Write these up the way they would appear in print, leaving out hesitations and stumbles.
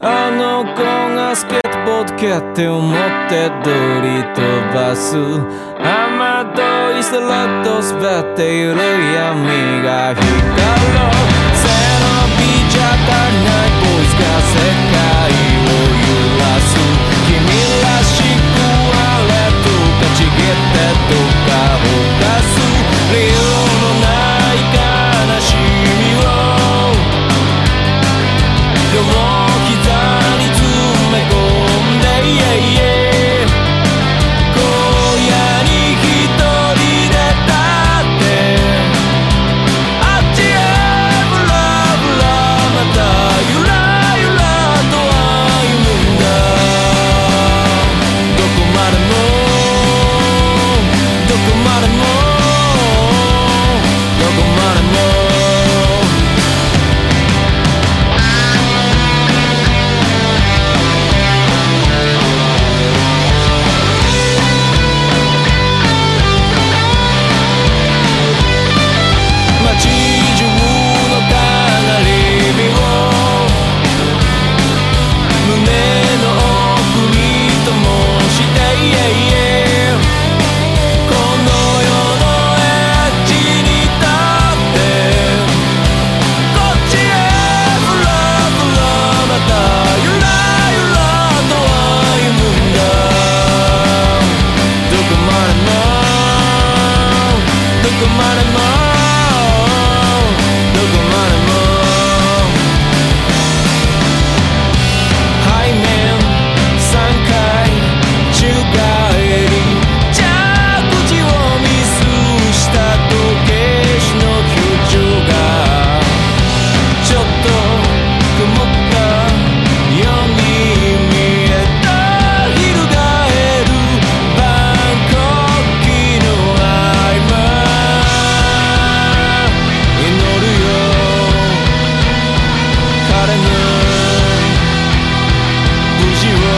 あの子がスケートボード蹴って思ってドリ飛ばす雨どい空と滑っている闇が光る背伸びじゃ足りないボイスが世界を揺らす君らしくあれとかちぎってどっかほかす理由のない悲しみを両膝に詰め込んで荒野に一人で立ってあっちへブラブラまたゆらゆらと歩むんだどこまでもどこまでもどこまでも街中のかなり火を胸の奥に灯してこの世のエッジに立ってこっちへブラブラまたゆらゆらと歩むんだどこまでもどこまでもどこまでも背面3回宙返り着地をミスした時計師の表情がちょっと曇ったように見えた翻るバンコクの合間祈るよ彼の無事を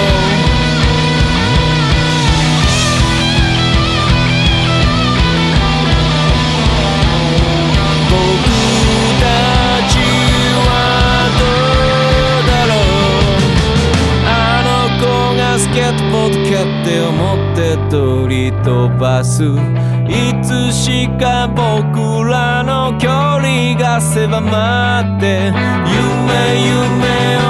僕たちはどうだろうあの子がスケートボード蹴って思って取り飛ばすいつしか僕らの距離が狭まって夢